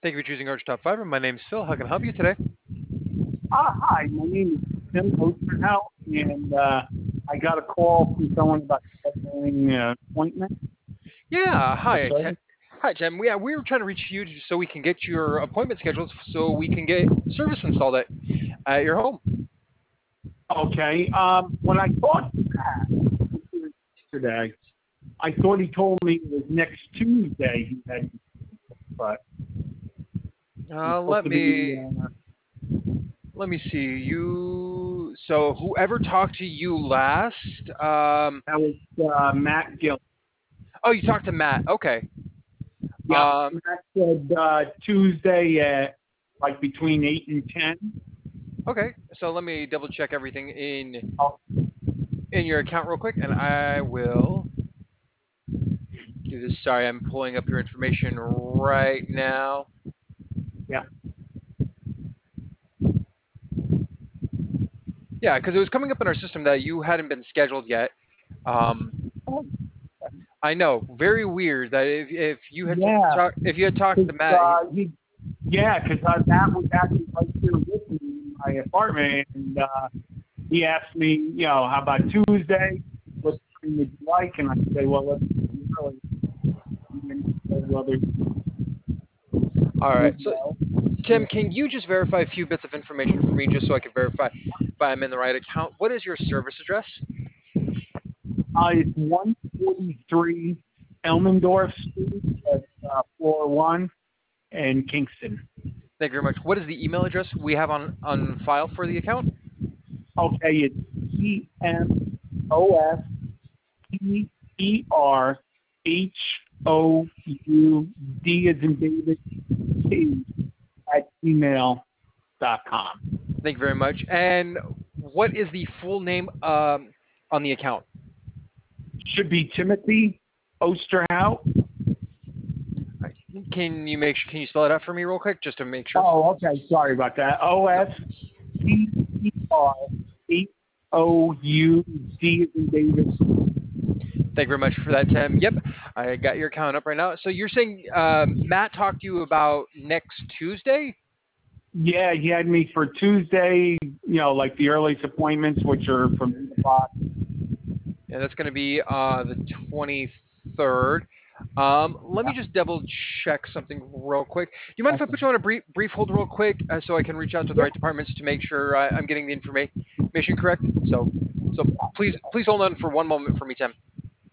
Thank you for choosing Arch Top Fiber. My name is Phil. How can I help you today? Hi, my name is Tim Osterhout, and I got a call from someone about scheduling an appointment Yeah, for hi, Tim. service. Hi, Tim. Yeah, we were trying to reach you so we can get your appointment scheduled so we can get service installed at your home. Okay, when I talked to Pat yesterday, I thought he told me it was next Tuesday he had, but it's supposed Let to be, me let me see. So whoever talked to you last? that was Matt Gill. Oh, you talked to Matt. Okay. Yep, Matt said Tuesday at like between 8 and 10. Okay. So let me double check everything Oh, in your account real quick, and I will do this. Sorry, I'm pulling up your information right now. yeah. Yeah, because it was coming up in our system that you hadn't been scheduled yet. Um, I know, very weird that Yeah, if you had talked to because Matt. yeah, because Matt was actually right here with me in my apartment, and he asked me, how about Tuesday? What time would you like? And I say, well, let's do it early. And then he said, well, there's All right, so Tuesday. Tim, can you just verify a few bits of information for me, just so I can verify if I'm in the right account? What is your service address? It's 143 Elmendorf Street at floor 1 in Kingston. Thank you very much. What is the email address we have on file for the account? Okay, it's EMOSTERHOUD as in David T at gmail.com. Thank you very much. And what is the full name on the account? Should be Timothy Osterhout. Can you spell it out for me real quick, just to make sure? Oh, okay. Sorry about that. OSTERHOUD as in David. Thank you very much for that, Tim. Yep, I got your account up right now. So you're saying Matt talked to you about next Tuesday? Yeah, he had me for Tuesday, like the earliest appointments, which are from 8 o'clock. Yeah, that's going to be the 23rd. Let me just double check something real quick. Do you mind if I Okay. put you on a brief hold real quick so I can reach out to the Yeah. right departments to make sure I'm getting the information correct? So please hold on for one moment for me, Tim.